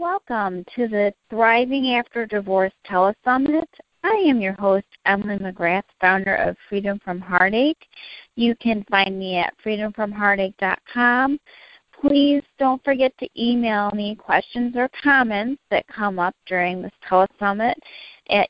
Welcome to the Thriving After Divorce Telesummit. I am your host, Emily McGrath, founder of Freedom from Heartache. You can find me at freedomfromheartache.com. Please don't forget to email me questions or comments that come up during this telesummit at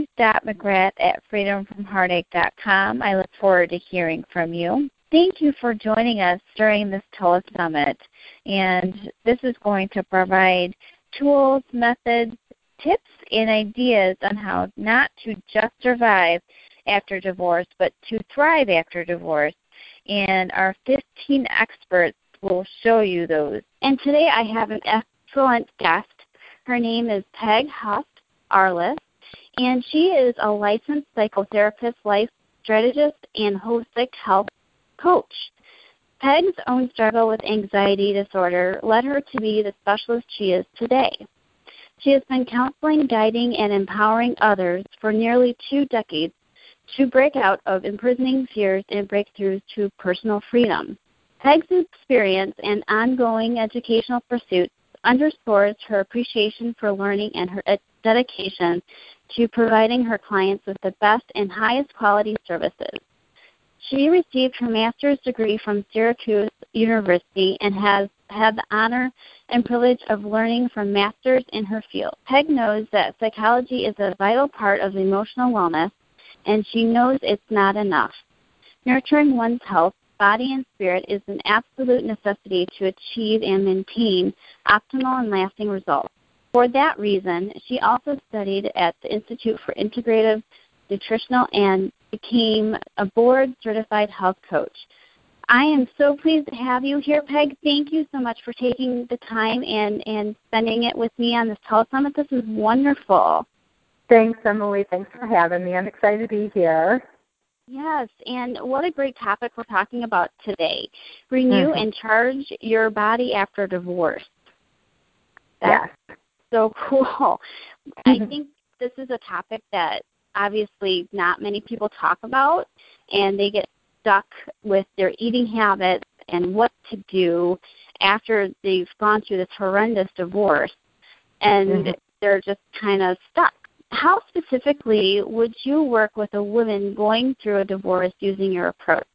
e.mcgrath@freedomfromheartache.com. I look forward to hearing from you. Thank you for joining us during this telesummit, and this is going to provide tools, methods, tips, and ideas on how not to just survive after divorce, but to thrive after divorce. And our 15 experts will show you those. And today I have an excellent guest. Her name is Peg Huff-Arliss, and she is a licensed psychotherapist, life strategist, and holistic health coach. Peg's own struggle with anxiety disorder led her to be the specialist she is today. She has been counseling, guiding, and empowering others for nearly 2 decades to break out of imprisoning fears and breakthroughs to personal freedom. Peg's experience and ongoing educational pursuits underscores her appreciation for learning and her dedication to providing her clients with the best and highest quality services. She received her master's degree from Syracuse University and has had the honor and privilege of learning from masters in her field. Peg knows that psychology is a vital part of emotional wellness, and she knows it's not enough. Nurturing one's health, body, and spirit is an absolute necessity to achieve and maintain optimal and lasting results. For that reason, she also studied at the Institute for Integrative Nutritional and became a board-certified health coach. I am so pleased to have you here, Peg. Thank you so much for taking the time and spending it with me on this telesummit. This is wonderful. Thanks, Emily. Thanks for having me. I'm excited to be here. Yes, and what a great topic we're talking about today. Renew and charge your body after divorce. That's so cool. I think this is a topic that obviously not many people talk about, and they get stuck with their eating habits and what to do after they've gone through this horrendous divorce, and they're just kind of stuck. How specifically would you work with a woman going through a divorce using your approach?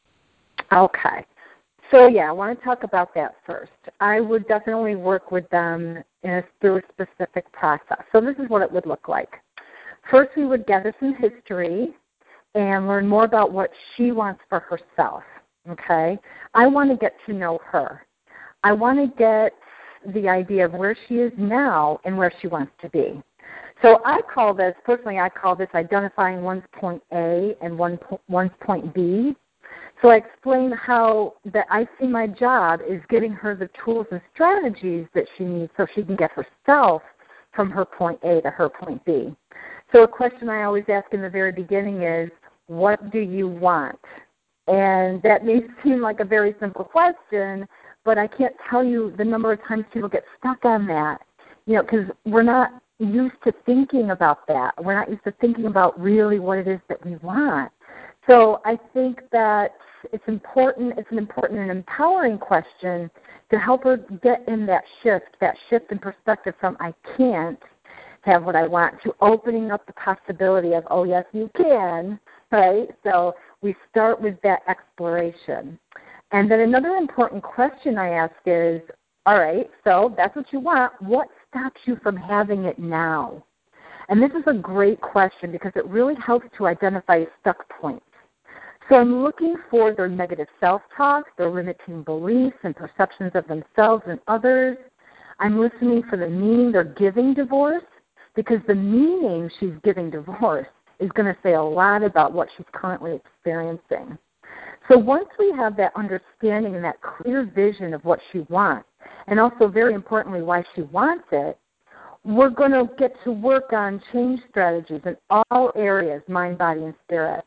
Okay. So, I want to talk about that first. I would definitely work with them through a specific process. So this is what it would look like. First, we would gather some history and learn more about what she wants for herself, okay? I want to get to know her. I want to get the idea of where she is now and where she wants to be. So I call this identifying one's point A and one's point B. So I explain how that I see my job is getting her the tools and strategies that she needs so she can get herself from her point A to her point B. So a question I always ask in the very beginning is, what do you want? And that may seem like a very simple question, but I can't tell you the number of times people get stuck on that, because we're not used to thinking about that. We're not used to thinking about really what it is that we want. So I think that it's important. It's an important and empowering question to help her get in that shift in perspective from I can't have what I want to opening up the possibility of, oh, yes, you can, right? So we start with that exploration. And then another important question I ask is, all right, so that's what you want. What stops you from having it now? And this is a great question because it really helps to identify stuck points. So I'm looking for their negative self-talk, their limiting beliefs and perceptions of themselves and others. I'm listening for the meaning they're giving divorce, because the meaning she's giving divorce is going to say a lot about what she's currently experiencing. So once we have that understanding and that clear vision of what she wants, and also very importantly why she wants it, we're going to get to work on change strategies in all areas, mind, body, and spirit.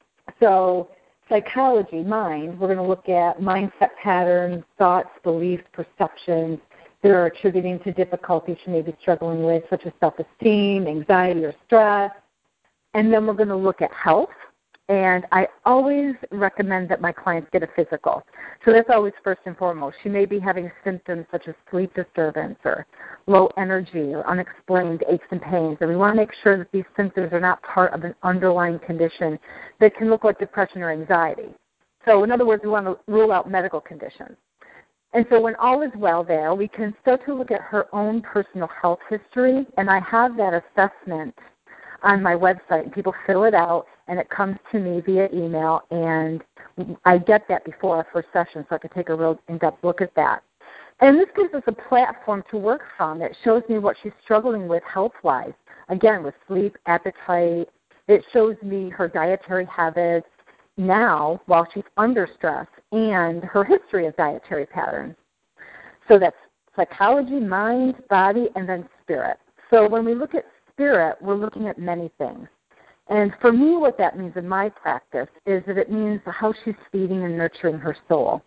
So psychology, mind, we're going to look at mindset patterns, thoughts, beliefs, perceptions that are attributing to difficulties she may be struggling with, such as self-esteem, anxiety, or stress. And then we're going to look at health, And I always recommend that my clients get a physical. So that's always first and foremost. She may be having symptoms such as sleep disturbance or low energy or unexplained aches and pains. And we want to make sure that these symptoms are not part of an underlying condition that can look like depression or anxiety. So in other words, we want to rule out medical conditions. And so when all is well there, we can start to look at her own personal health history, and I have that assessment on my website. People fill it out, and it comes to me via email, and I get that before our first session, so I can take a real in-depth look at that. And this gives us a platform to work from. It shows me what she's struggling with health-wise, again, with sleep, appetite. It shows me her dietary habits now while she's under stress and her history of dietary patterns. So that's psychology, mind, body, and then spirit. So when we look at spirit, we're looking at many things. And for me, what that means in my practice is that it means how she's feeding and nurturing her soul.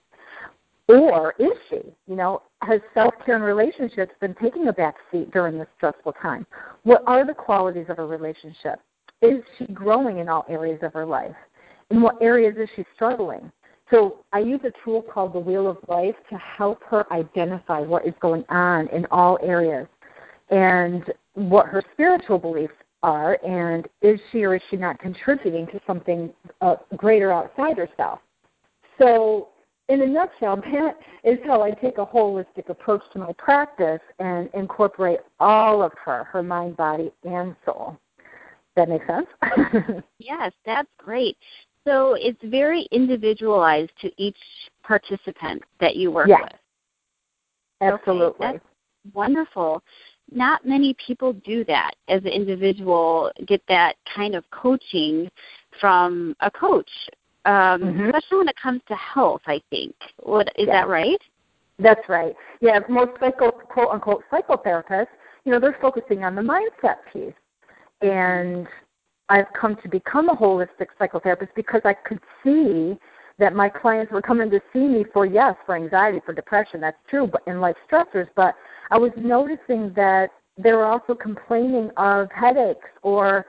Or is she? Has self-care and relationships been taking a back seat during this stressful time? What are the qualities of a relationship? Is she growing in all areas of her life? In what areas is she struggling? So I use a tool called the Wheel of Life to help her identify what is going on in all areas and what her spiritual beliefs are, and is she or is she not contributing to something greater outside herself. So in a nutshell, that is how I take a holistic approach to my practice and incorporate all of her mind, body, and soul. That make sense? Yes, that's great. So it's very individualized to each participant that you work with. Absolutely. Okay, that's wonderful. Not many people do that as an individual, get that kind of coaching from a coach, especially when it comes to health, I think. Is that right? That's right. Yeah, most quote-unquote psychotherapists, they're focusing on the mindset piece. And I've come to become a holistic psychotherapist because I could see that my clients were coming to see me for anxiety, for depression, that's true, but in life stressors, but I was noticing that they were also complaining of headaches or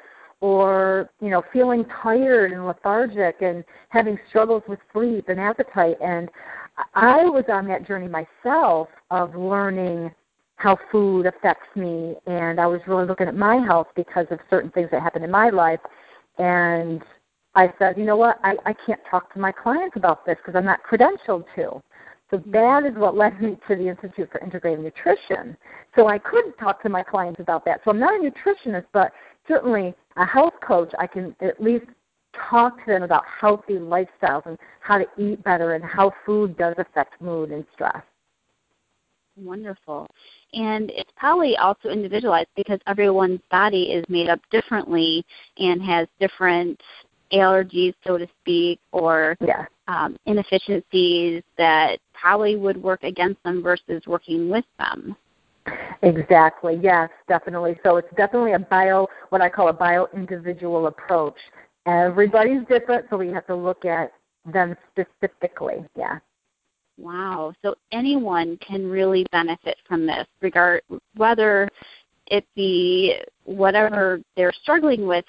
feeling tired and lethargic and having struggles with sleep and appetite. And I was on that journey myself of learning how food affects me, and I was really looking at my health because of certain things that happened in my life. And I said, you know what, I can't talk to my clients about this because I'm not credentialed to. So that is what led me to the Institute for Integrative Nutrition. So I could talk to my clients about that. So I'm not a nutritionist, but certainly a health coach. I can at least talk to them about healthy lifestyles and how to eat better and how food does affect mood and stress. Wonderful. And it's probably also individualized because everyone's body is made up differently and has different allergies, so to speak, or inefficiencies that probably would work against them versus working with them. Exactly. Yes, definitely. So it's definitely what I call a bio-individual approach. Everybody's different, so we have to look at them specifically. Yeah. Wow. So anyone can really benefit from this, whether it be whatever they're struggling with,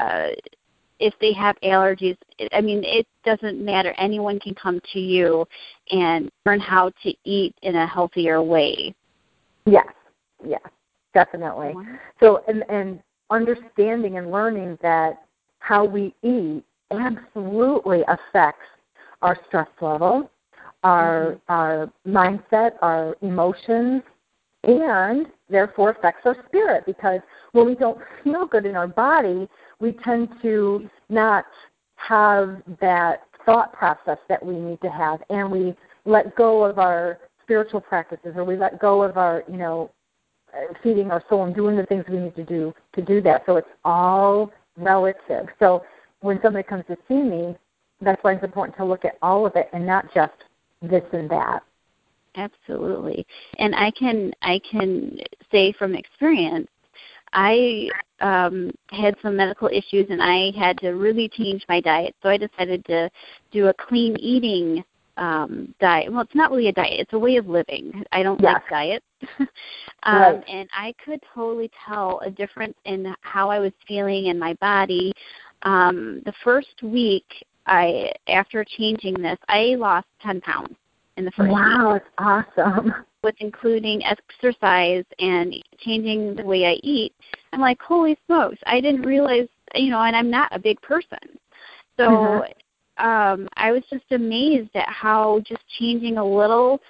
if they have allergies. I mean, it doesn't matter. Anyone can come to you and learn how to eat in a healthier way. Yes, definitely. So, and understanding and learning that how we eat absolutely affects our stress level, our mindset, our emotions, and therefore affects our spirit, because when we don't feel good in our body, we tend to not have that thought process that we need to have, and we let go of our spiritual practices, or we let go of our, feeding our soul and doing the things we need to do that. So it's all relative. So when somebody comes to see me, that's why it's important to look at all of it and not just this and that. Absolutely. And I can say from experience, I had some medical issues and I had to really change my diet. So I decided to do a clean eating diet. Well, it's not really a diet. It's a way of living. I don't Yes. like diets. Right. And I could totally tell a difference in how I was feeling in my body. The first week after changing this, I lost 10 pounds in the first week. Wow, it's awesome. With including exercise and changing the way I eat. I'm like, holy smokes, I didn't realize, and I'm not a big person. So I was just amazed at how just changing a lot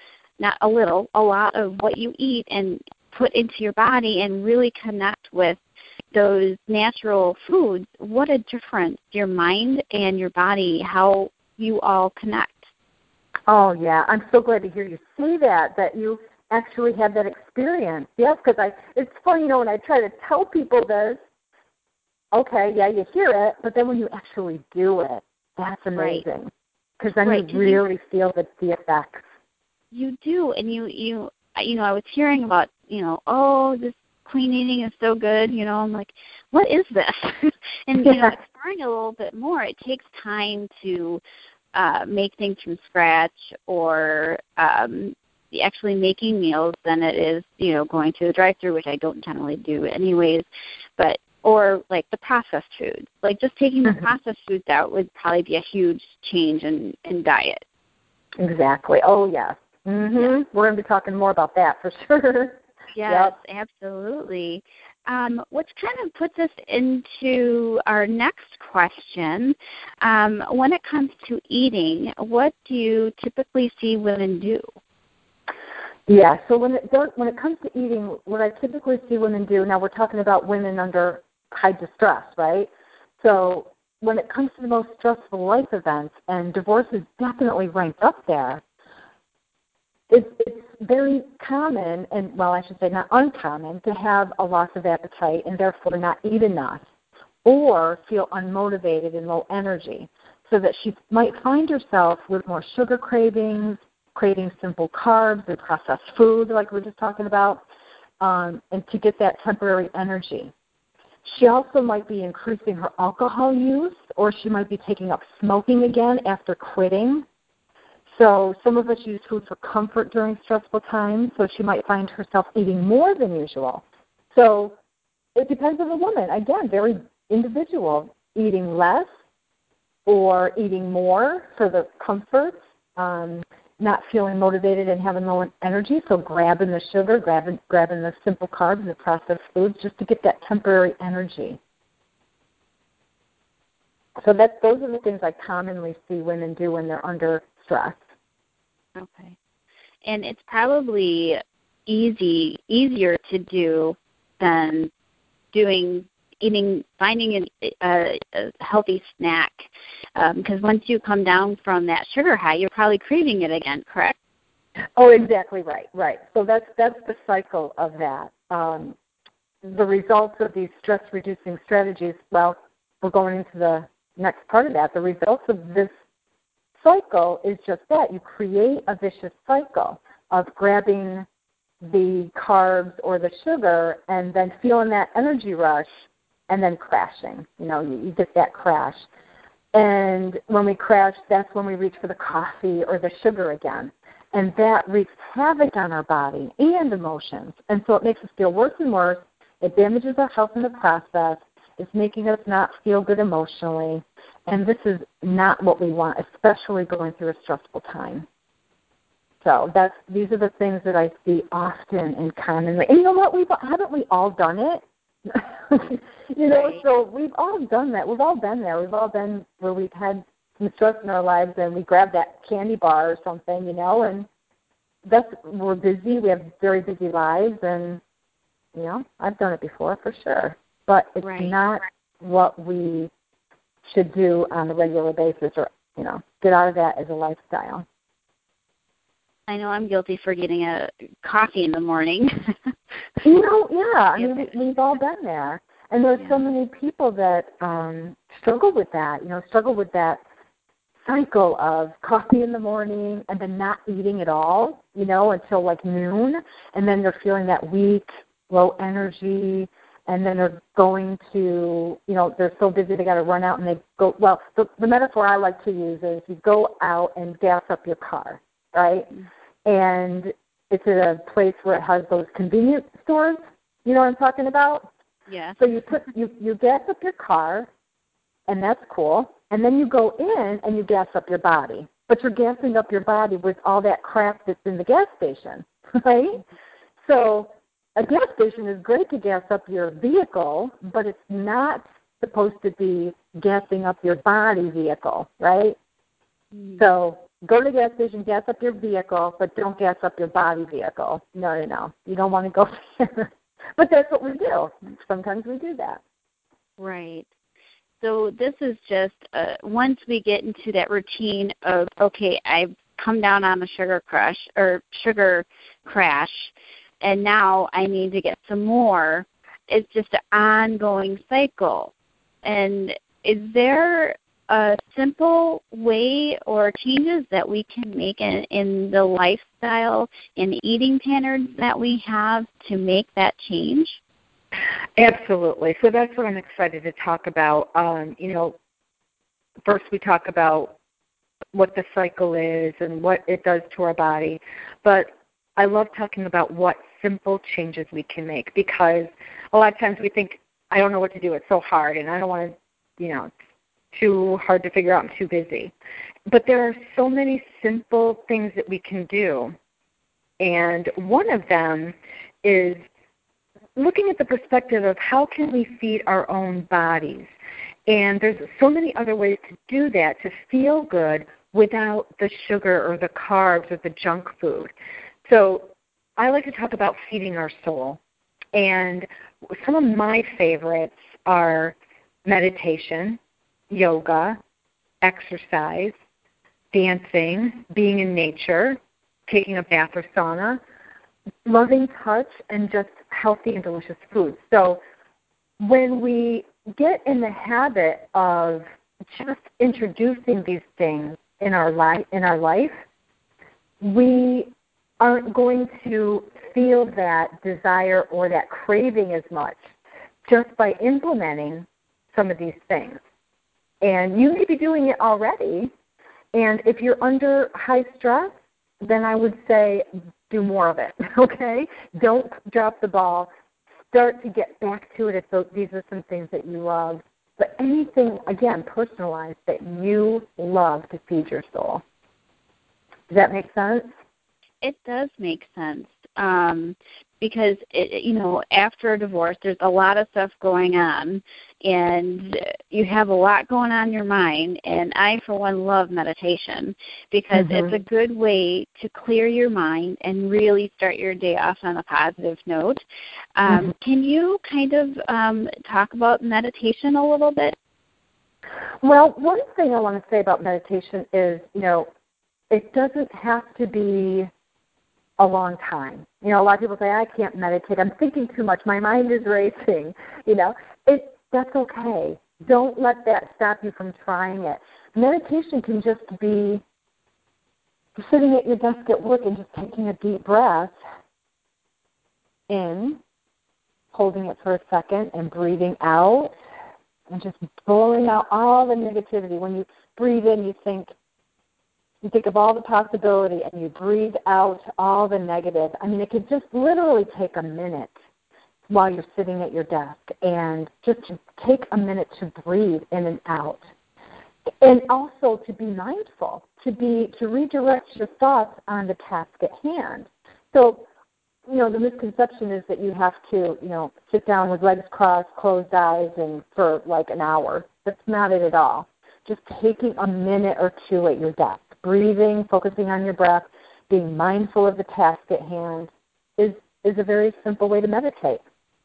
of what you eat and put into your body and really connect with those natural foods, what a difference your mind and your body, how you all connect. Oh, yeah. I'm so glad to hear you say that you actually had that experience. Yes, because it's funny, when I try to tell people this, okay, yeah, you hear it, but then when you actually do it, that's amazing. Because then you really feel the effects. You do, and I was hearing about, this clean eating is so good, I'm like, what is this? And, exploring a little bit more, it takes time to make things from scratch or actually making meals than it is, going to the drive-thru, which I don't generally do anyways, or like the processed foods. Like just taking the processed foods out would probably be a huge change in diet. Exactly. Oh, yes. We're going to be talking more about that for sure. Yes, absolutely. Which kind of puts us into our next question. When it comes to eating, what do you typically see women do? Yeah, so when it comes to eating, what I typically see women do, now we're talking about women under high distress, right? So when it comes to the most stressful life events, and divorce is definitely ranked up there, it's very common, and well, I should say not uncommon, to have a loss of appetite and therefore not eat enough or feel unmotivated and low energy, so that she might find herself with more sugar cravings, creating simple carbs and processed food like we were just talking about, and to get that temporary energy. She also might be increasing her alcohol use, or she might be taking up smoking again after quitting. So some of us use food for comfort during stressful times, so she might find herself eating more than usual. So it depends on the woman. Again, very individual, eating less or eating more for the comfort, not feeling motivated and having low energy, so grabbing the sugar, grabbing the simple carbs and the processed foods just to get that temporary energy. So those are the things I commonly see women do when they're under stress. Okay. And it's probably easier to do than finding a healthy snack, because once you come down from that sugar high, you're probably craving it again, correct? Oh, exactly right. So that's the cycle of that. The results of these stress-reducing strategies, well, we're going into the next part of that. The results of this cycle is just that. You create a vicious cycle of grabbing the carbs or the sugar and then feeling that energy rush and then crashing. You get that crash. And when we crash, that's when we reach for the coffee or the sugar again. And that wreaks havoc on our body and emotions. And so it makes us feel worse and worse. It damages our health in the process. It's making us not feel good emotionally. And this is not what we want, especially going through a stressful time. So these are the things that I see often and commonly. And you know what? Haven't we all done it? Right. So we've all done that. We've all been there. We've all been where we've had some stress in our lives and we grab that candy bar or something, and we're busy. We have very busy lives, and, I've done it before for sure. But it's not what we should do on a regular basis or, get out of that as a lifestyle. I know I'm guilty for getting a coffee in the morning. Yeah. I mean, we've all been there. And there's so many people that struggle with that, struggle with that cycle of coffee in the morning and then not eating at all, until like noon. And then they're feeling that weak, low energy, and then they're going to, they're so busy they got to run out and they go, well, the metaphor I like to use is you go out and gas up your car, right? And it's at a place where it has those convenience stores, you know what I'm talking about? Yeah. So you gas up your car, and that's cool, and then you go in and you gas up your body. But you're gassing up your body with all that crap that's in the gas station, right? So a gas station is great to gas up your vehicle, but it's not supposed to be gassing up your body vehicle, right? Mm-hmm. So go to the gas station, gas up your vehicle, but don't gas up your body vehicle. No. You don't want to go there. But that's what we do. Sometimes we do that. Right. So this is just once we get into that routine of, okay, I've come down on the sugar crash, and now I need to get some more. It's just an ongoing cycle. And is there a simple way or changes that we can make in the lifestyle and eating patterns that we have to make that change? Absolutely. So that's what I'm excited to talk about. First we talk about what the cycle is and what it does to our body. But I love talking about what simple changes we can make, because a lot of times we think, I don't know what to do. It's so hard, and I don't want to, it's too hard to figure out. I'm too busy. But there are so many simple things that we can do. And one of them is looking at the perspective of how can we feed our own bodies. And there's so many other ways to do that, to feel good without the sugar or the carbs or the junk food. So I like to talk about feeding our soul. And some of my favorites are meditation, yoga, exercise, dancing, being in nature, taking a bath or sauna, loving touch, and just healthy and delicious food. So when we get in the habit of just introducing these things in our life, we aren't going to feel that desire or that craving as much just by implementing some of these things. And you may be doing it already, and if you're under high stress, then I would say do more of it, okay? Don't drop the ball. Start to get back to it if these are some things that you love. But anything, again, personalized that you love to feed your soul. Does that make sense? It does make sense. Because, after a divorce, there's a lot of stuff going on, and you have a lot going on in your mind. And I, for one, love meditation because it's a good way to clear your mind and really start your day off on a positive note. Can you kind of talk about meditation a little bit? Well, one thing I want to say about meditation is, it doesn't have to be a long time. A lot of people say, I can't meditate. I'm thinking too much. My mind is racing. That's okay. Don't let that stop you from trying it. Meditation can just be sitting at your desk at work and just taking a deep breath in, holding it for a second, and breathing out, and just blowing out all the negativity. When you breathe in, you think of all the possibility, and you breathe out all the negative. It could just literally take a minute while you're sitting at your desk, and just to take a minute to breathe in and out. And also to be mindful, to redirect your thoughts on the task at hand. So, the misconception is that you have to, sit down with legs crossed, closed eyes, and for like an hour. That's not it at all. Just taking a minute or two at your desk, breathing, focusing on your breath, being mindful of the task at hand is a very simple way to meditate.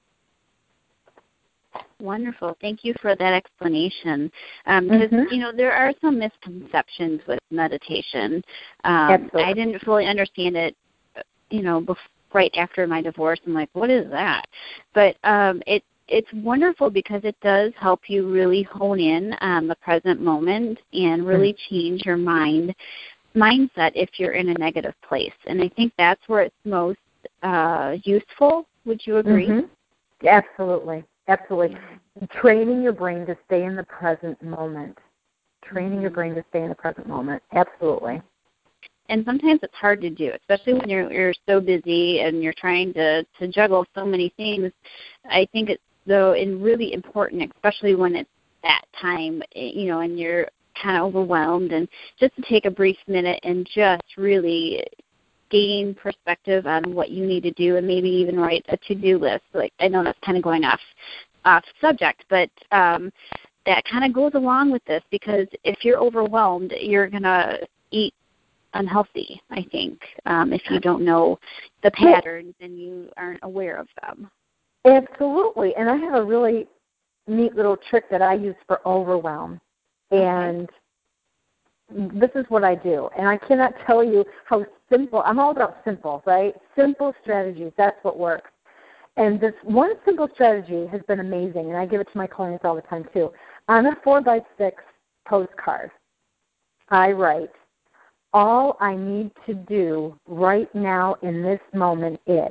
Wonderful. Thank you for that explanation. Because, there are some misconceptions with meditation. I didn't fully understand it, right after my divorce. I'm like, what is that? But it's wonderful because it does help you really hone in on the present moment and really change your mindset if you're in a negative place. And I think that's where it's most useful. Would you agree? Absolutely. Absolutely. Training your brain to stay in the present moment. Training your brain to stay in the present moment. Absolutely. And sometimes it's hard to do, especially when you're so busy and you're trying to juggle so many things. I think it's really important, especially when it's that time, and you're kind of overwhelmed, and just to take a brief minute and just really gain perspective on what you need to do, and maybe even write a to-do list. Like, I know that's kind of going off subject, but that kind of goes along with this, because if you're overwhelmed, you're going to eat unhealthy, I think, if you don't know the patterns and you aren't aware of them. Absolutely. And I have a really neat little trick that I use for overwhelm. And this is what I do. And I cannot tell you how simple. I'm all about simple, right? Simple strategies. That's what works. And this one simple strategy has been amazing, and I give it to my clients all the time too. On a 4x6 postcard, I write, all I need to do right now in this moment is.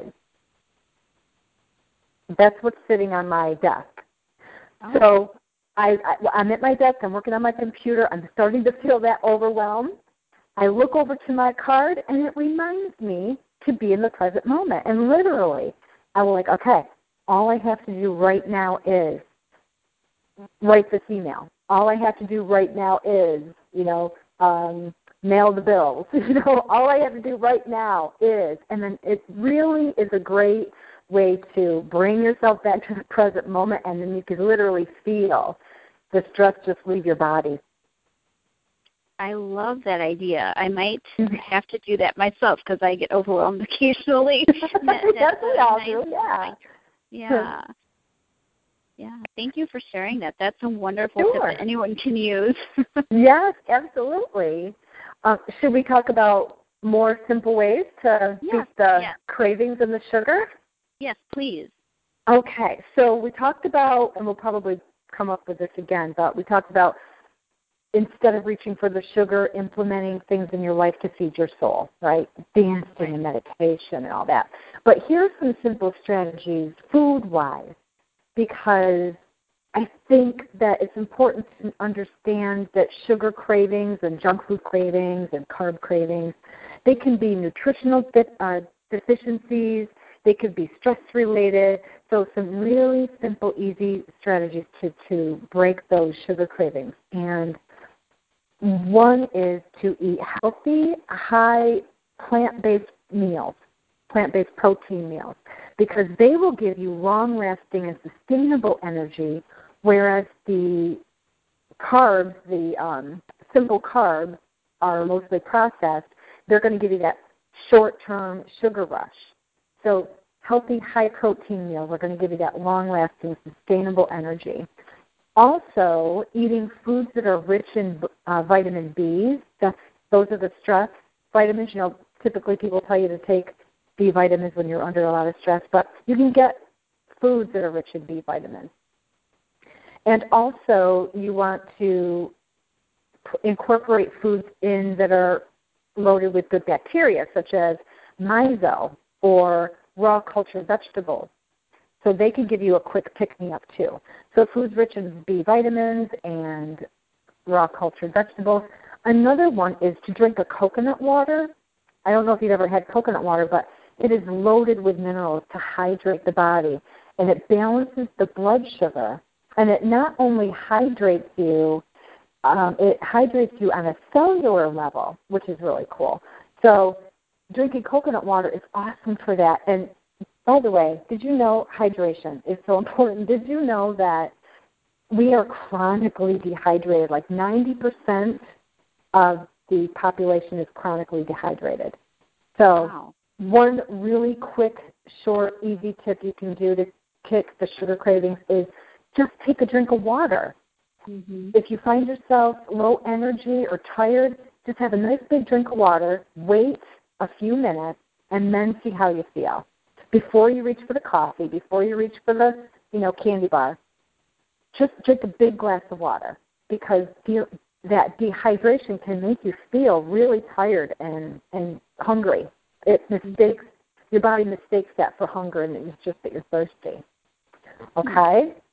That's what's sitting on my desk. Oh. So I'm at my desk, I'm working on my computer, I'm starting to feel that overwhelm. I look over to my card, and it reminds me to be in the present moment. And literally, I will okay, all I have to do right now is write this email. All I have to do right now is, mail the bills. All I have to do right now is, and then it really is a great way to bring yourself back to the present moment, and then you can literally feel the stress just leave your body. I love that idea. I might have to do that myself, because I get overwhelmed occasionally. That's what I'll do, yeah. Yeah. Yeah, thank you for sharing that. That's a wonderful tip that anyone can use. Yes, absolutely. Should we talk about more simple ways to beat the cravings and the sugar? Yes, please. Okay, so we talked about, and we'll probably come up with this again, but we talked about instead of reaching for the sugar, implementing things in your life to feed your soul, right? Dancing and meditation and all that. But here's some simple strategies food-wise, because I think that it's important to understand that sugar cravings and junk food cravings and carb cravings, they can be nutritional deficiencies, they could be stress-related. So some really simple, easy strategies to break those sugar cravings. And one is to eat healthy, high plant-based meals, plant-based protein meals, because they will give you long-lasting and sustainable energy, whereas the carbs, the simple carbs, are mostly processed. They're going to give you that short-term sugar rush. So healthy, high-protein meals are going to give you that long-lasting, sustainable energy. Also, eating foods that are rich in vitamin B, those are the stress vitamins. Typically people tell you to take B vitamins when you're under a lot of stress, but you can get foods that are rich in B vitamins. And also, you want to incorporate foods in that are loaded with good bacteria, such as miso or raw cultured vegetables. So they can give you a quick pick-me-up too. So foods rich in B vitamins and raw cultured vegetables. Another one is to drink a coconut water. I don't know if you've ever had coconut water, but it is loaded with minerals to hydrate the body, and it balances the blood sugar. And it not only hydrates you, it hydrates you on a cellular level, which is really cool. So drinking coconut water is awesome for that. And by the way, did you know hydration is so important? Did you know that we are chronically dehydrated? Like 90% of the population is chronically dehydrated. So one really quick, short, easy tip you can do to kick the sugar cravings is just take a drink of water. Mm-hmm. If you find yourself low energy or tired, just have a nice big drink of water, wait a few minutes, and then see how you feel. Before you reach for the coffee, before you reach for the candy bar, just drink a big glass of water, because that dehydration can make you feel really tired and hungry. Your body mistakes that for hunger, and it's just that you're thirsty. Okay?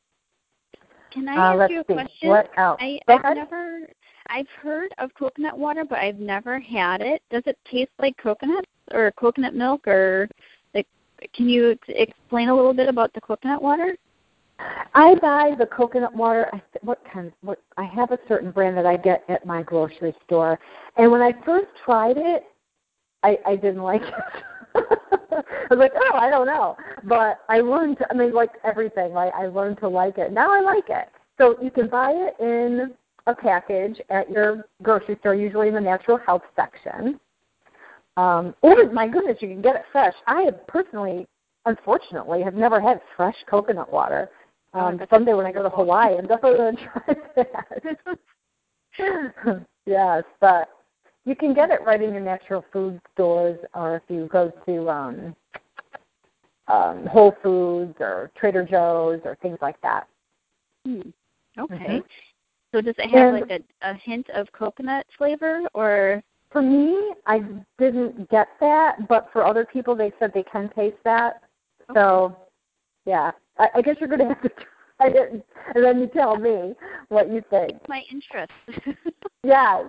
Can I ask you a question? What else? I've heard of coconut water, but I've never had it. Does it taste like coconuts or coconut milk, or like? Can you explain a little bit about the coconut water? I buy the coconut water. I have a certain brand that I get at my grocery store, and when I first tried it, I didn't like it. I was like, oh, I don't know. But I learned, like everything, right? I learned to like it. Now I like it. So you can buy it in a package at your grocery store, usually in the natural health section. Or, my goodness, you can get it fresh. I have personally, unfortunately, have never had fresh coconut water. Someday when I go to Hawaii, I'm definitely going to try that. Yes, but you can get it right in your natural food stores, or if you go to Whole Foods or Trader Joe's or things like that. Okay. Mm-hmm. So does it have like a hint of coconut flavor, or? For me, I didn't get that, but for other people, they said they can taste that. Okay. So, yeah, I guess you're going to have to try it, and then you tell me what you think. It's my interest. Yes.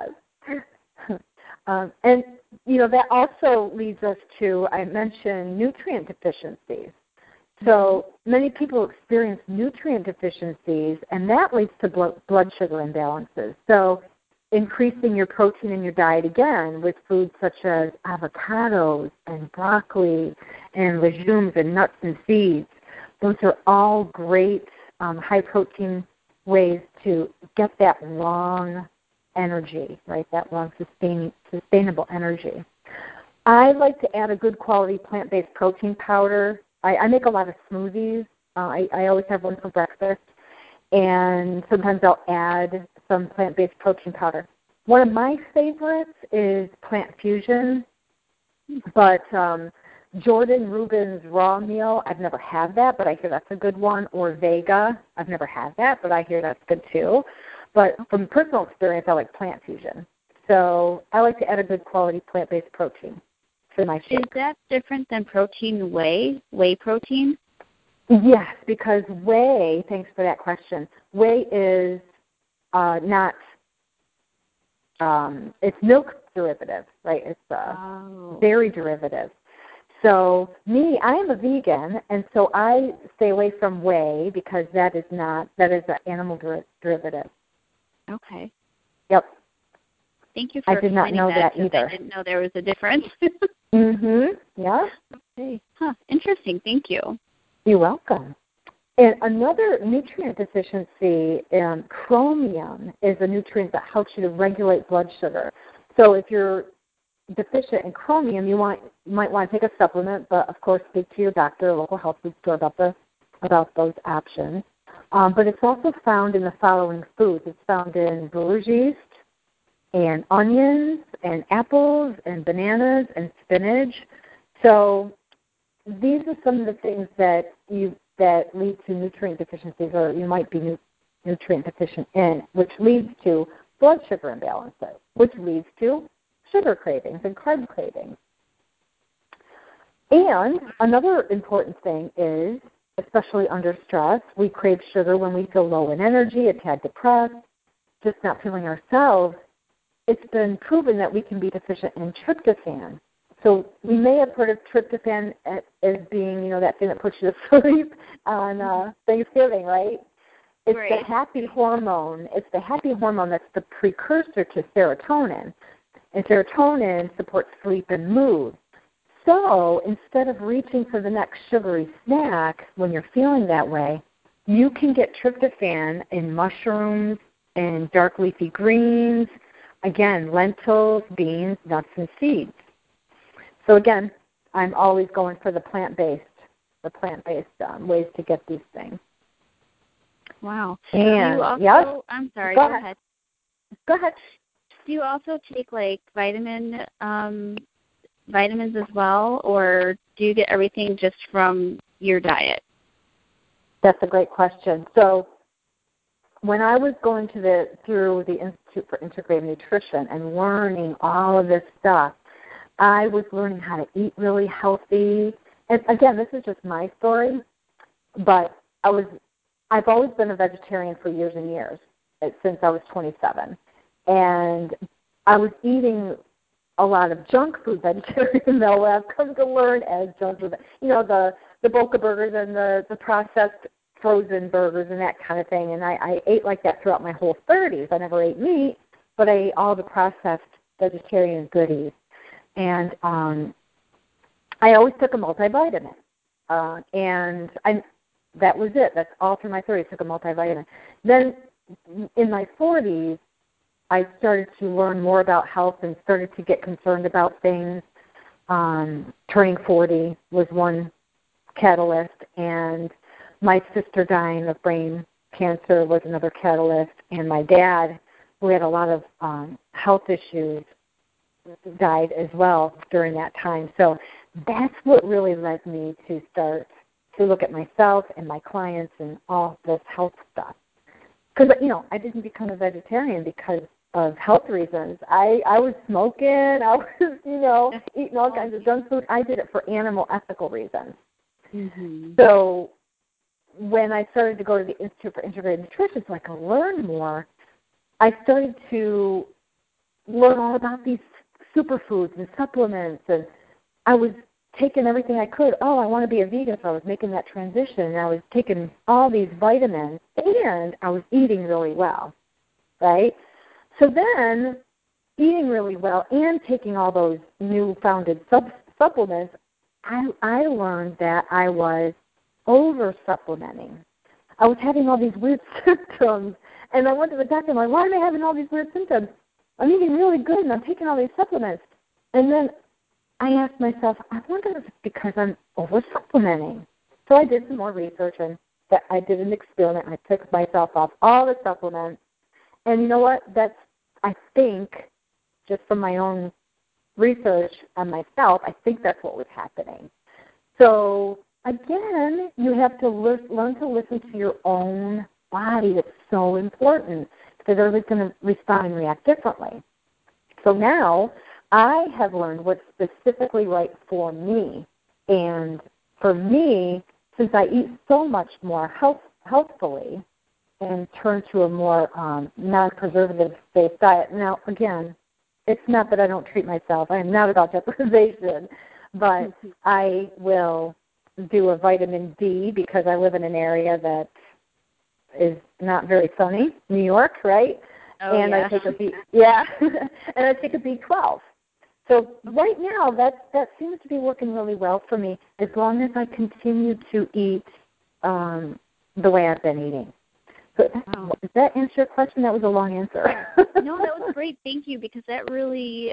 And, that also leads us to, I mentioned nutrient deficiencies. So many people experience nutrient deficiencies, and that leads to blood sugar imbalances. So increasing your protein in your diet, again, with foods such as avocados and broccoli and legumes and nuts and seeds, those are all great high-protein ways to get that long energy, right, that long sustainable energy. I like to add a good quality plant-based protein powder. I make a lot of smoothies. I always have one for breakfast, and sometimes I'll add some plant-based protein powder. One of my favorites is Plant Fusion, but Jordan Rubin's Raw Meal, I've never had that, but I hear that's a good one. Or Vega, I've never had that, but I hear that's good too. But from personal experience, I like Plant Fusion. So I like to add a good quality plant-based protein for my shake. Is that different than protein whey protein? Yes, because whey, thanks for that question, whey is not, it's milk derivative, right? It's dairy derivative. So I am a vegan, and so I stay away from whey because that is an animal derivative. Okay. Yep. Thank you for explaining that. I did not know that either. I didn't know there was a difference. Yeah. Okay. Interesting. Thank you. You're welcome. And another nutrient deficiency, chromium, is a nutrient that helps you to regulate blood sugar. So if you're deficient in chromium, you might want to take a supplement, but of course speak to your doctor or local health food store about those options. But it's also found in the following foods. It's found in brewer's yeast and onions and apples and bananas and spinach. So these are some of the things that lead to nutrient deficiencies, or you might be nutrient deficient in, which leads to blood sugar imbalances, which leads to sugar cravings and carb cravings. And another important thing is, especially under stress, we crave sugar when we feel low in energy, a tad depressed, just not feeling ourselves. It's been proven that we can be deficient in tryptophan. So we may have heard of tryptophan as being, that thing that puts you to sleep on Thanksgiving, right? It's right. The happy hormone. It's the happy hormone that's the precursor to serotonin. And serotonin supports sleep and mood. So instead of reaching for the next sugary snack when you're feeling that way, you can get tryptophan in mushrooms and dark leafy greens, again, lentils, beans, nuts, and seeds. So again, I'm always going for the plant-based ways to get these things. Wow. And I'm sorry. Go ahead. Go ahead. Do you also take like vitamins as well, or do you get everything just from your diet? That's a great question. So when I was going through the Institute for Integrative Nutrition and learning all of this stuff, I was learning how to eat really healthy. And again, this is just my story, but I was I've always been a vegetarian for years and years, since I was 27. And I was eating a lot of junk food vegetarian, though, I've come to learn as junk food. The Boca burgers and the processed frozen burgers and that kind of thing. And I ate like that throughout my whole 30s. I never ate meat, but I ate all the processed vegetarian goodies. And I always took a multivitamin. And that was it. That's all through my 30s, took a multivitamin. Then in my 40s, I started to learn more about health and started to get concerned about things. Turning 40 was one catalyst, and my sister dying of brain cancer was another catalyst, and my dad, who had a lot of health issues, died as well during that time. So that's what really led me to start to look at myself and my clients and all this health stuff. Because, I didn't become a vegetarian because of health reasons. I was smoking. I was, eating all kinds of junk food. I did it for animal ethical reasons. Mm-hmm. So when I started to go to the Institute for Integrated Nutrition so I could learn more, I started to learn all about these superfoods and supplements, and I was taking everything I could. Oh, I want to be a vegan, so I was making that transition, and I was taking all these vitamins, and I was eating really well, right? So then, eating really well and taking all those new-founded supplements, I learned that I was over-supplementing. I was having all these weird symptoms, and I went to the doctor, and I'm like, why am I having all these weird symptoms? I'm eating really good, and I'm taking all these supplements. And then I asked myself, I wonder if it's because I'm over-supplementing. So I did some more research, and I did an experiment. I took myself off all the supplements. And you know what? That's, I think, just from my own research on myself, I think that's what was happening. So, again, you have to learn to listen to your own body. It's so important because everybody's going to respond and react differently. So now I have learned what's specifically right for me. And for me, since I eat so much more healthfully and turn to a more non-preservative-based diet. Now, again, it's not that I don't treat myself. I am not about deprivation, but I will do a vitamin D because I live in an area that is not very sunny, New York, right? Oh, and yeah. I take and I take a B12. So right now, that seems to be working really well for me as long as I continue to eat the way I've been eating. So does that answer your question? That was a long answer. No, that was great. Thank you, because that really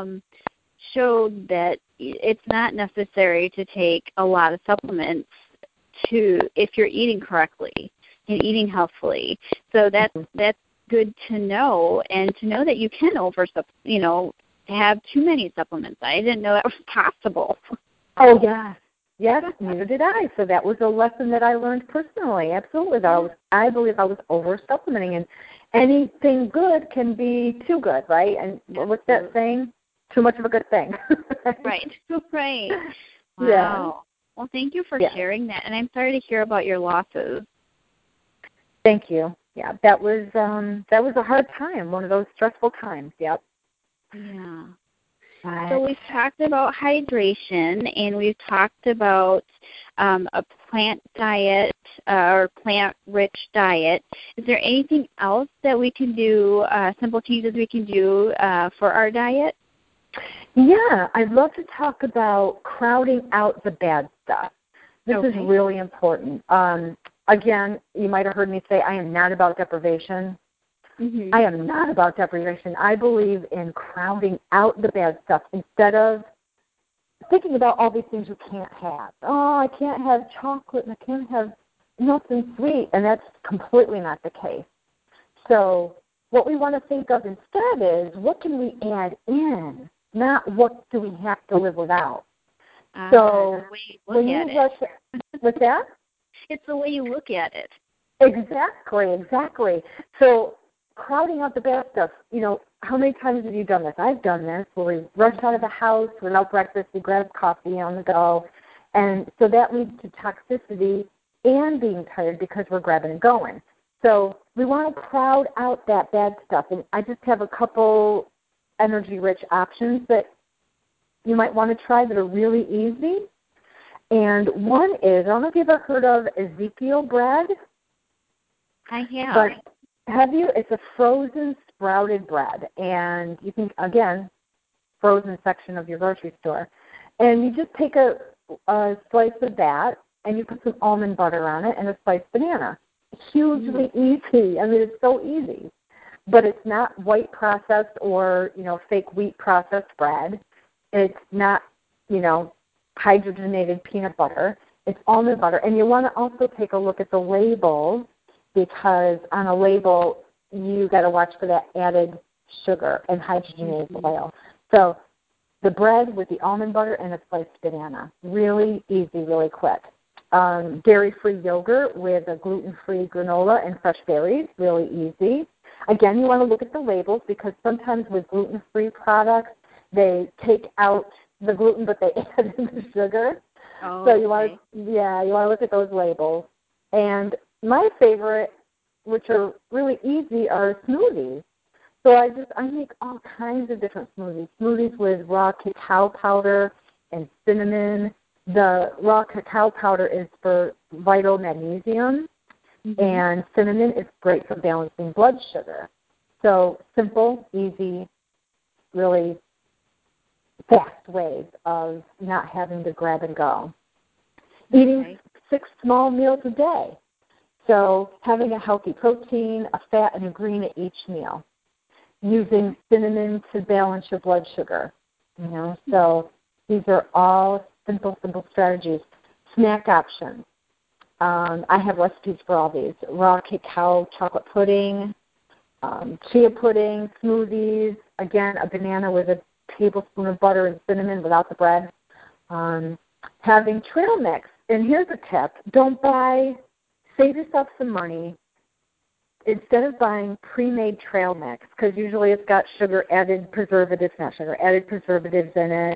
showed that it's not necessary to take a lot of supplements if you're eating correctly and eating healthfully. So that's good to know, and to know that you can have too many supplements. I didn't know that was possible. Oh, yeah. Yes, neither did I. So that was a lesson that I learned personally. Absolutely. I believe I was over-supplementing, and anything good can be too good, right? And what's that saying? Too much of a good thing. Right. Right. Wow. Yeah. Well, thank you for sharing that, and I'm sorry to hear about your losses. Thank you. Yeah, that was a hard time, one of those stressful times. Yep. Yeah. So we've talked about hydration, and we've talked about a plant diet or plant-rich diet. Is there anything else that we can do, simple changes we can do for our diet? Yeah, I'd love to talk about crowding out the bad stuff. This is really important. Again, you might have heard me say I am not about deprivation. Mm-hmm. I am not about deprivation. I believe in crowding out the bad stuff instead of thinking about all these things you can't have. Oh, I can't have chocolate and I can't have nothing sweet, and that's completely not the case. So what we want to think of instead is what can we add in, not what do we have to live without. So when you rush, what's that? It's the way you look at it. Exactly. So crowding out the bad stuff, how many times have you done this? I've done this where we rush out of the house without breakfast, we grab coffee on the go, and so that leads to toxicity and being tired because we're grabbing and going. So we want to crowd out that bad stuff. And I just have a couple energy-rich options that you might want to try that are really easy. And one is, I don't know if you've ever heard of Ezekiel bread. I have. But have you? It's a frozen sprouted bread. And you can, again, frozen section of your grocery store. And you just take a slice of that, and you put some almond butter on it and a sliced banana. Hugely easy. I mean, it's so easy. But it's not white processed or, fake wheat processed bread. It's not, hydrogenated peanut butter. It's almond butter. And you want to also take a look at the labels, because on a label, you got to watch for that added sugar and hydrogenated oil. So the bread with the almond butter and a sliced banana. Really easy, really quick. Dairy-free yogurt with a gluten-free granola and fresh berries. Really easy. Again, you want to look at the labels, because sometimes with gluten-free products, they take out the gluten, but they add in the sugar. Oh, so you want to look at those labels. And my favorite, which are really easy, are smoothies. So I make all kinds of different smoothies. Smoothies with raw cacao powder and cinnamon. The raw cacao powder is for vital magnesium, and cinnamon is great for balancing blood sugar. So simple, easy, really fast ways of not having to grab and go. Eating 6 small meals a day. So having a healthy protein, a fat, and a green at each meal. Using cinnamon to balance your blood sugar. So these are all simple strategies. Snack options. I have recipes for all these. Raw cacao chocolate pudding, chia pudding, smoothies. Again, a banana with a tablespoon of butter and cinnamon without the bread. Having trail mix. And here's a tip. Save yourself some money. Instead of buying pre-made trail mix, because usually it's got added preservatives in it.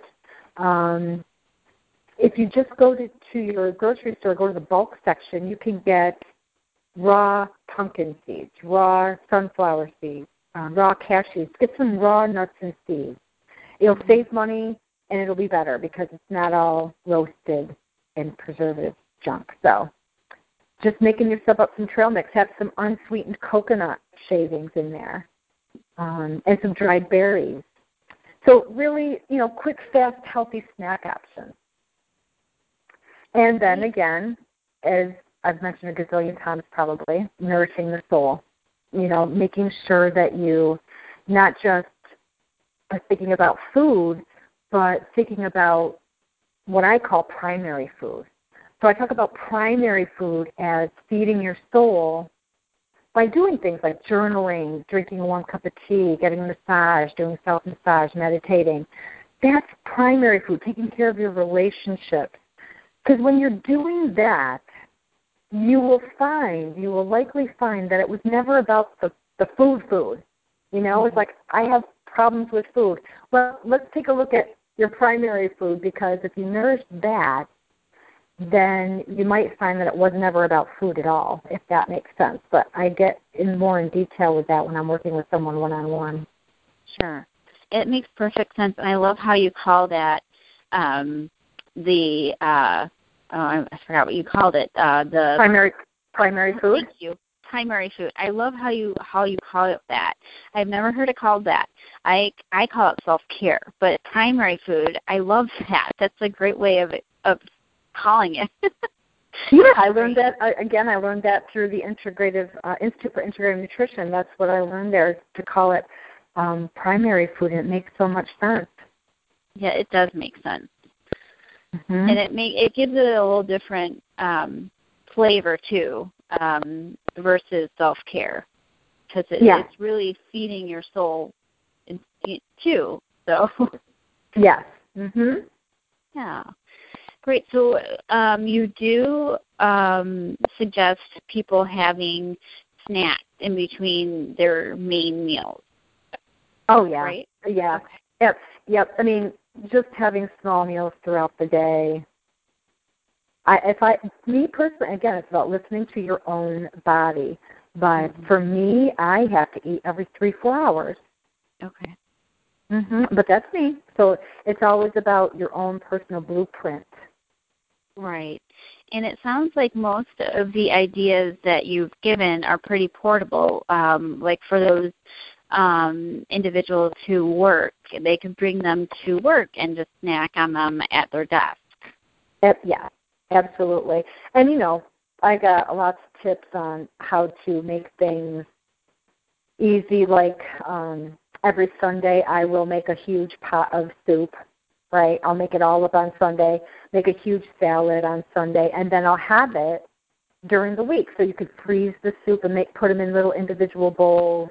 If you just go to your grocery store, go to the bulk section, you can get raw pumpkin seeds, raw sunflower seeds, raw cashews. Get some raw nuts and seeds. It'll save money, and it'll be better because it's not all roasted and preservative junk. So just making yourself up some trail mix. Have some unsweetened coconut shavings in there, and some dried berries. So really, quick, fast, healthy snack options. And then again, as I've mentioned a gazillion times probably, nourishing the soul. Making sure that you not just are thinking about food, but thinking about what I call primary food. So I talk about primary food as feeding your soul by doing things like journaling, drinking a warm cup of tea, getting a massage, doing self-massage, meditating. That's primary food, taking care of your relationships. Because when you're doing that, you will likely find that it was never about the food. It's like, I have problems with food. Well, let's take a look at your primary food, because if you nourish that, then you might find that it was never about food at all, if that makes sense. But I get more in detail with that when I'm working with someone one-on-one. Sure. It makes perfect sense. And I love how you call that I forgot what you called it. The primary food. Thank you. Primary food. I love how you call it that. I've never heard it called that. I call it self-care, but primary food. I love that. That's a great way of calling it. Yeah, I learned that I learned that through the Integrative Institute for Integrative Nutrition. That's what I learned there, to call it primary food, and it makes so much sense. Yeah, it does make sense. Mm-hmm. And it gives it a little different flavor too, versus self-care, because it's really feeding your soul too. So yes. Mhm. Yeah. Great. So you do suggest people having snacks in between their main meals. Oh yeah. Right? Yeah. Okay. Yep. I mean, just having small meals throughout the day Me personally, again, it's about listening to your own body. But for me, I have to eat every 3-4 hours. Okay. But that's me. So it's always about your own personal blueprint. Right. And it sounds like most of the ideas that you've given are pretty portable, like for those individuals who work. They can bring them to work and just snack on them at their desk. Yeah, absolutely. And, I got lots of tips on how to make things easy, like every Sunday I will make a huge pot of soup, right? I'll make it all up on Sunday, make a huge salad on Sunday, and then I'll have it during the week. So you could freeze the soup and put them in little individual bowls.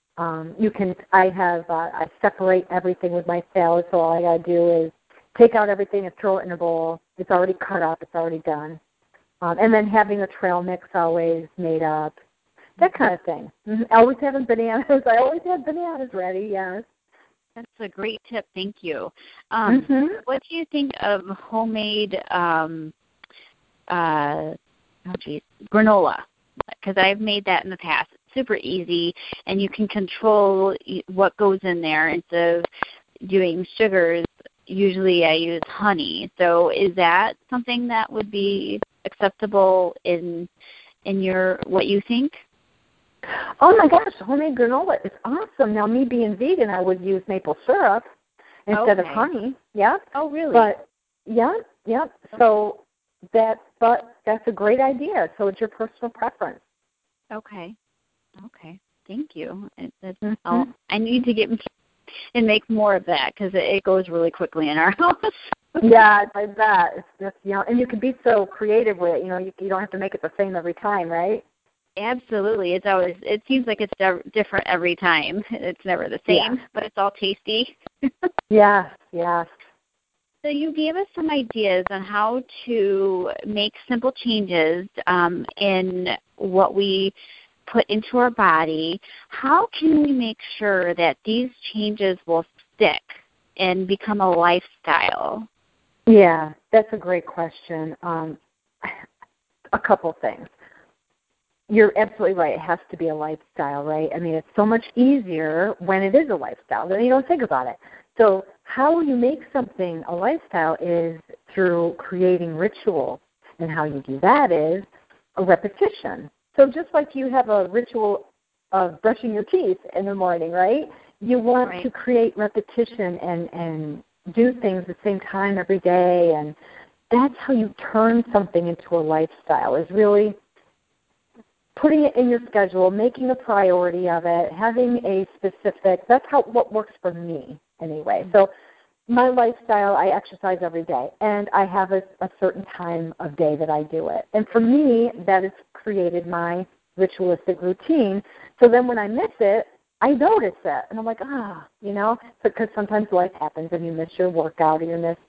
I separate everything with my salad, so all I got to do is take out everything and throw it in a bowl. It's already cut up. It's already done. And then having a trail mix always made up, that kind of thing. Always having bananas. I always have bananas ready, yes. That's a great tip. Thank you. What do you think of homemade granola? Because I've made that in the past. It's super easy, and you can control what goes in there instead of doing sugars. Usually I use honey. So is that something that would be acceptable in what you think? Oh my gosh, homemade granola is awesome. Now, me being vegan, I would use maple syrup instead of honey. Yeah. Oh, really? But yeah. So that's a great idea. So it's your personal preference. Okay. Thank you. I need to get and make more of that because it goes really quickly in our house. Yeah, I bet. It's just, and you can be so creative with it. You don't have to make it the same every time, right? Absolutely. It seems like it's different every time. It's never the same, but it's all tasty. Yes. So you gave us some ideas on how to make simple changes in what we put into our body. How can we make sure that these changes will stick and become a lifestyle? Yeah, that's a great question. A couple things. You're absolutely right. It has to be a lifestyle, right? I mean, it's so much easier when it is a lifestyle. Then you don't think about it. So how you make something a lifestyle is through creating ritual. And how you do that is a repetition. So just like you have a ritual of brushing your teeth in the morning, right? You want to create repetition and do things the same time every day. And that's how you turn something into a lifestyle, is really putting it in your schedule, making a priority of it, having a specific, that's what works for me anyway. So my lifestyle, I exercise every day, and I have a certain time of day that I do it. And for me, that has created my ritualistic routine. So then when I miss it, I notice it, and I'm like, because sometimes life happens and you miss your workout, or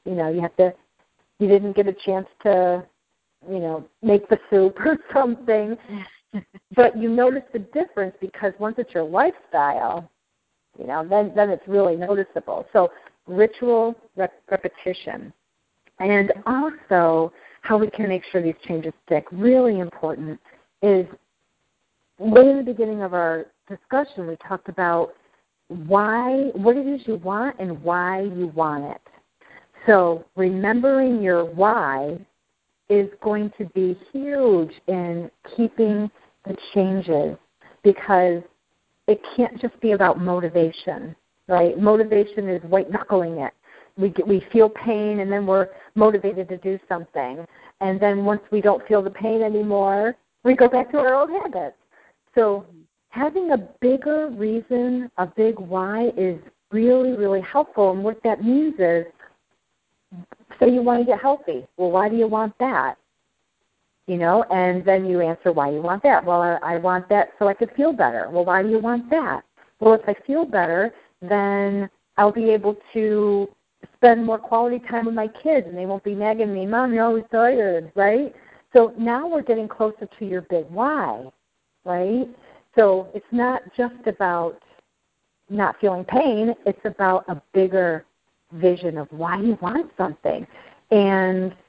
you didn't get a chance to, make the soup or something. But you notice the difference because once it's your lifestyle, then it's really noticeable. So ritual repetition. And also how we can make sure these changes stick, really important, is way in the beginning of our discussion we talked about what it is you want and why you want it. So remembering your why is going to be huge in keeping the changes, because it can't just be about motivation, right? Motivation is white-knuckling it. We feel pain, and then we're motivated to do something. And then once we don't feel the pain anymore, we go back to our old habits. So having a bigger reason, a big why, is really, really helpful. And what that means is, say you want to get healthy. Well, why do you want that? And then you answer why you want that. Well, I want that so I could feel better. Well, why do you want that? Well, if I feel better, then I'll be able to spend more quality time with my kids, and they won't be nagging me, Mom, you're always tired, right? So now we're getting closer to your big why, right? So it's not just about not feeling pain. It's about a bigger vision of why you want something. And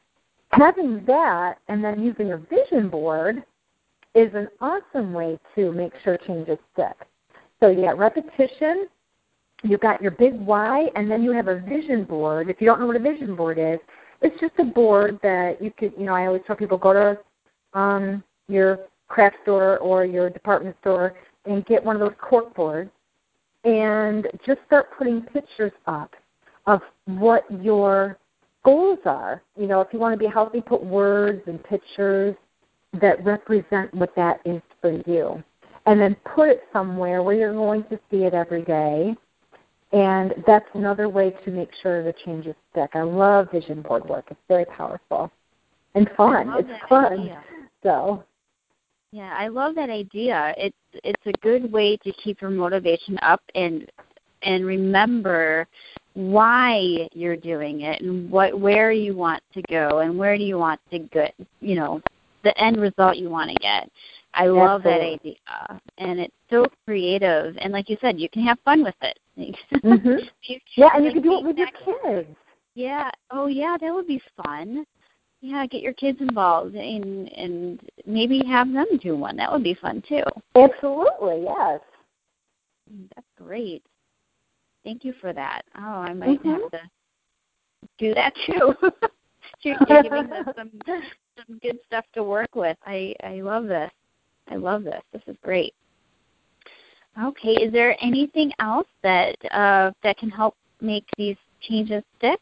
having that and then using a vision board is an awesome way to make sure changes stick. So you got repetition, you got your big why, and then you have a vision board. If you don't know what a vision board is, it's just a board that you could, I always tell people go to your craft store or your department store and get one of those cork boards and just start putting pictures up of what your goals are. If you want to be healthy, put words and pictures that represent what that is for you. And then put it somewhere where you're going to see it every day. And that's another way to make sure the changes stick. I love vision board work. It's very powerful and fun. It's fun. Idea. So. Yeah, I love that idea. It's a good way to keep your motivation up and remember why you're doing it and where you want to go and where do you want to get, the end result you want to get. I love that idea, and it's so creative. And like you said, you can have fun with it. Mm-hmm. Yeah, and you can do it with your kids. Yeah. Oh, yeah, that would be fun. Yeah, get your kids involved and maybe have them do one. That would be fun too. Absolutely, yes. That's great. Thank you for that. Oh, I might have to do that too. You're giving them some good stuff to work with. I love this. I love this. This is great. Okay, is there anything else that can help make these changes stick?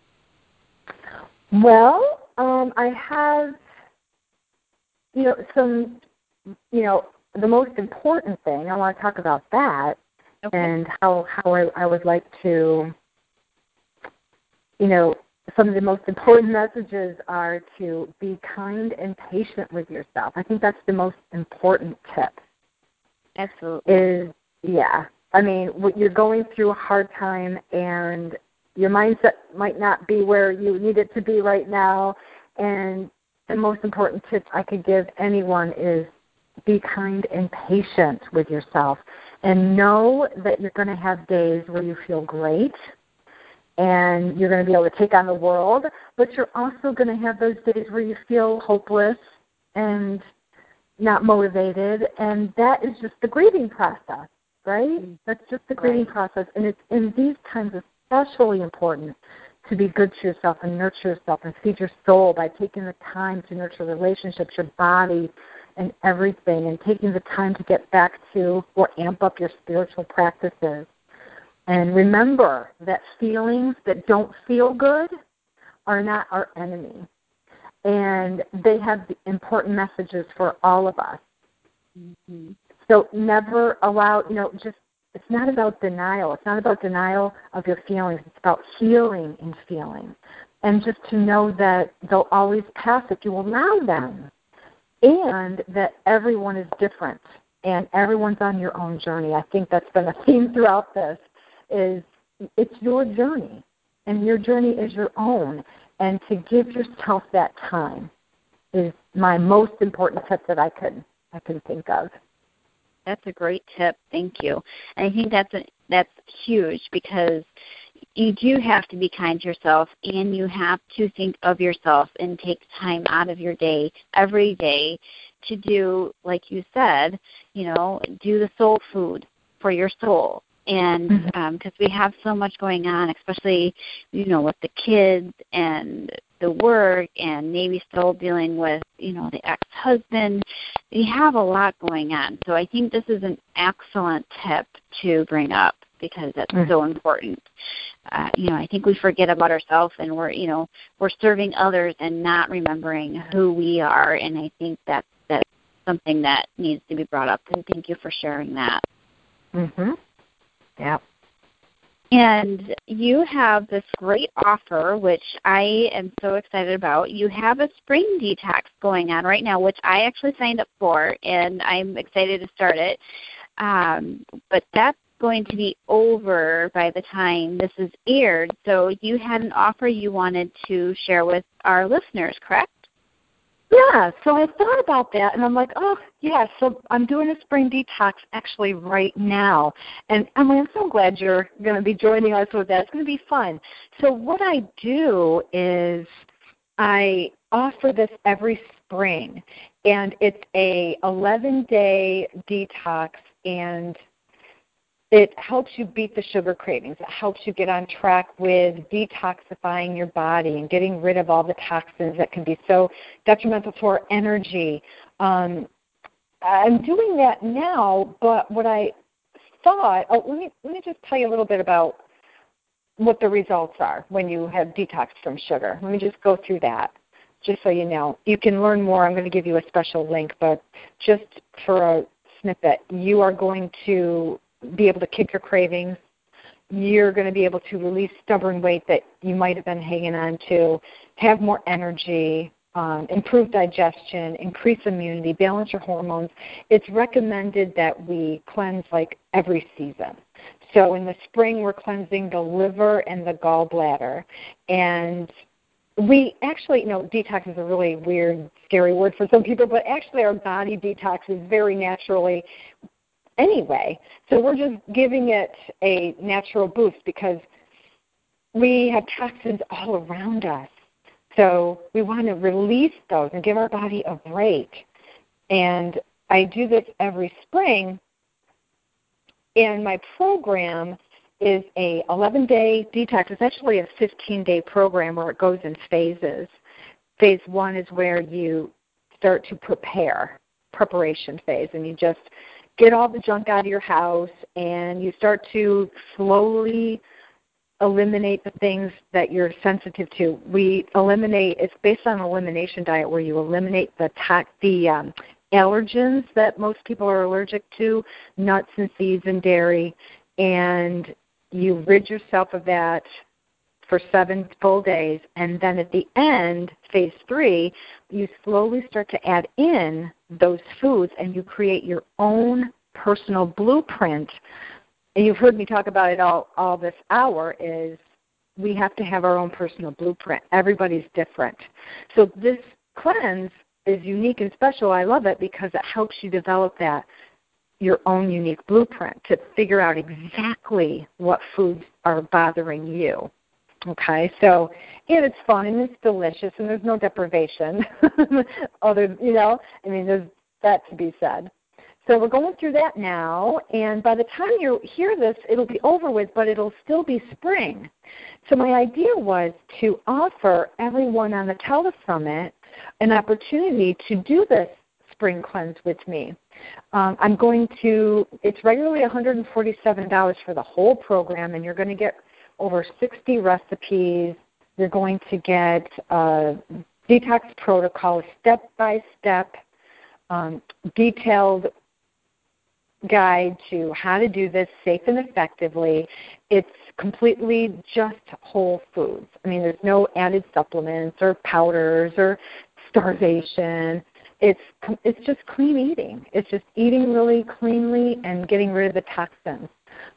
Well, I have, some, the most important thing. I want to talk about that and how I would like to, some of the most important messages are to be kind and patient with yourself. I think that's the most important tip. Absolutely. You're going through a hard time and your mindset might not be where you need it to be right now. And the most important tip I could give anyone is be kind and patient with yourself. And know that you're going to have days where you feel great and you're going to be able to take on the world, but you're also going to have those days where you feel hopeless and not motivated, and that is just the grieving process, right? That's just the grieving process, and it's in these times especially important to be good to yourself and nurture yourself and feed your soul by taking the time to nurture relationships, your body, and everything, and taking the time to get back to or amp up your spiritual practices. And remember that feelings that don't feel good are not our enemy. And they have important messages for all of us. Mm-hmm. So never allow, it's not about denial. It's not about denial of your feelings. It's about healing in feelings. And just to know that they'll always pass if you allow them. And that everyone is different. And everyone's on your own journey. I think that's been a theme throughout this. Is it's your journey, and your journey is your own, and to give yourself that time is my most important tip that I can think of. That's a great tip. Thank you. And I think that's huge because you do have to be kind to yourself, and you have to think of yourself and take time out of your day every day to do, like you said, do the soul food for your soul. And because we have so much going on, especially, with the kids and the work and maybe still dealing with, the ex-husband, we have a lot going on. So I think this is an excellent tip to bring up because that's so important. I think we forget about ourselves and we're serving others and not remembering who we are. And I think that's something that needs to be brought up. And thank you for sharing that. Mm-hmm. Yep. And you have this great offer, which I am so excited about. You have a spring detox going on right now, which I actually signed up for, and I'm excited to start it. But that's going to be over by the time this is aired. So you had an offer you wanted to share with our listeners, correct? Yeah, so I thought about that, and I'm like, so I'm doing a spring detox actually right now. And I'm so glad you're going to be joining us with that. It's going to be fun. So what I do is I offer this every spring, and it's a 11-day detox, and it helps you beat the sugar cravings. It helps you get on track with detoxifying your body and getting rid of all the toxins that can be so detrimental to our energy. I'm doing that now, but what I thought, let me just tell you a little bit about what the results are when you have detoxed from sugar. Let me just go through that, just so you know. You can learn more. I'm going to give you a special link, but just for a snippet, you are going to be able to kick your cravings. You're going to be able to release stubborn weight that you might have been hanging on to, have more energy, improve digestion, increase immunity, balance your hormones. It's recommended that we cleanse like every season. So in the spring, we're cleansing the liver and the gallbladder. And we actually, detox is a really weird, scary word for some people, but actually our body detoxes very naturally anyway. So we're just giving it a natural boost because we have toxins all around us. So we want to release those and give our body a break. And I do this every spring. And my program is a 11-day detox. It's actually a 15-day program where it goes in phases. Phase 1 is where you start to preparation phase, and you just get all the junk out of your house, and you start to slowly eliminate the things that you're sensitive to. It's based on an elimination diet where you eliminate the allergens that most people are allergic to, nuts and seeds and dairy, and you rid yourself of that for 7 full days. And then at the end, phase 3, you slowly start to add in those foods, and you create your own personal blueprint. And you've heard me talk about it all this hour, is we have to have our own personal blueprint. Everybody's different. So this cleanse is unique and special. I love it because it helps you develop your own unique blueprint to figure out exactly what foods are bothering you. Okay, so, and it's fun and it's delicious and there's no deprivation. There's that to be said. So we're going through that now, and by the time you hear this, it'll be over with, but it'll still be spring. So my idea was to offer everyone on the Telesummit an opportunity to do this spring cleanse with me. It's regularly $147 for the whole program, and you're going to get over 60 recipes. You're going to get a detox protocol, step-by-step, detailed guide to how to do this safe and effectively. It's completely just whole foods. There's no added supplements or powders or starvation. It's just clean eating. It's just eating really cleanly and getting rid of the toxins.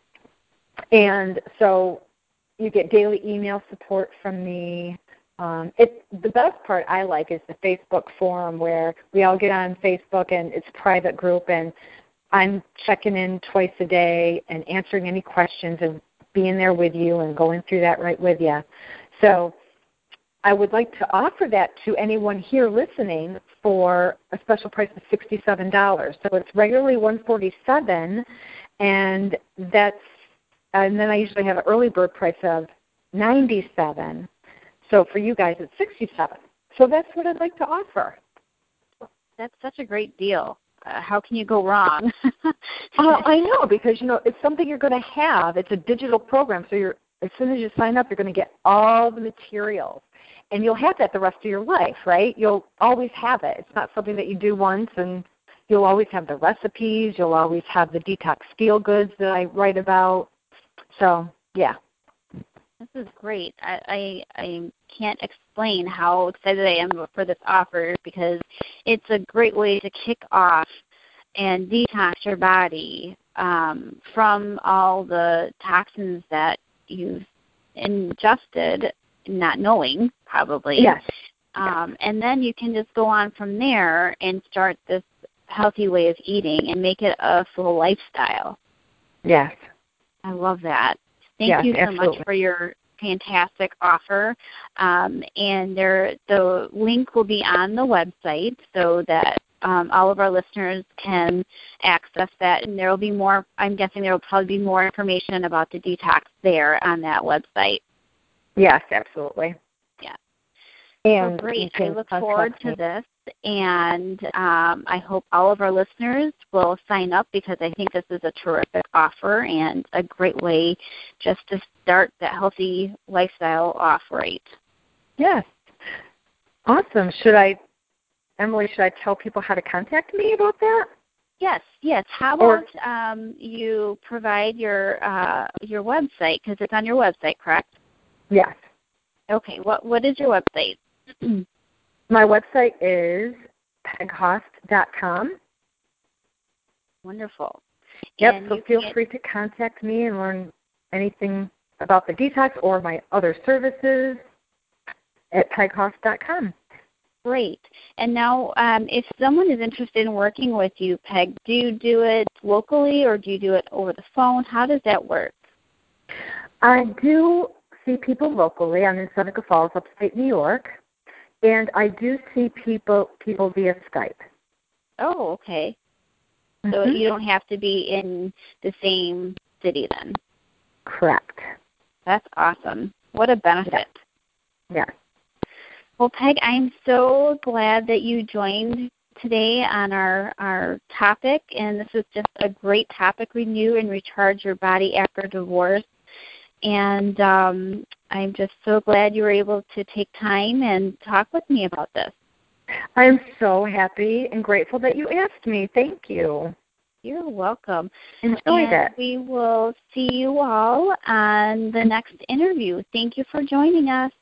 And so you get daily email support from me. The best part I like is the Facebook forum where we all get on Facebook, and it's a private group, and I'm checking in twice a day and answering any questions and being there with you and going through that right with you. So I would like to offer that to anyone here listening for a special price of $67. So it's regularly $147, and then I usually have an early bird price of $97. So for you guys, it's $67. So that's what I'd like to offer. That's such a great deal. How can you go wrong? I know, because, it's something you're going to have. It's a digital program, so as soon as you sign up, you're going to get all the materials. And you'll have that the rest of your life, right? You'll always have it. It's not something that you do once, and you'll always have the recipes. You'll always have the detox feel-goods that I write about. So, yeah. This is great. I can't explain how excited I am for this offer, because it's a great way to kick off and detox your body from all the toxins that you've ingested, not knowing probably. Yes. And then you can just go on from there and start this healthy way of eating and make it a full lifestyle. Yes. I love that. Thank you so much for your fantastic offer, and the link will be on the website so that all of our listeners can access that, and there will be more. I'm guessing there will probably be more information about the detox there on that website. Yes, absolutely. Yeah. And so great. I look forward to this, and I hope all of our listeners will sign up because I think this is a terrific offer and a great way just to start that healthy lifestyle off right. Yes. Awesome. Emily, should I tell people how to contact me about that? Yes. How about you provide your website, because it's on your website, correct? Yes. Okay. What is your website? My website is peghost.com. Wonderful. Yep, and so feel free to contact me and learn anything about the detox or my other services at peghost.com. Great. And now, if someone is interested in working with you, Peg, do you do it locally or do you do it over the phone? How does that work? I do see people locally. I'm in Seneca Falls, upstate New York, and I do see people via Skype. Oh, okay. So you don't have to be in the same city then? Correct. That's awesome. What a benefit. Yes. Well, Peg, I'm so glad that you joined today on our topic, and this is just a great topic, renew and recharge your body after divorce. And I'm just so glad you were able to take time and talk with me about this. I'm so happy and grateful that you asked me. Thank you. You're welcome. Enjoyed it. We will see you all on the next interview. Thank you for joining us.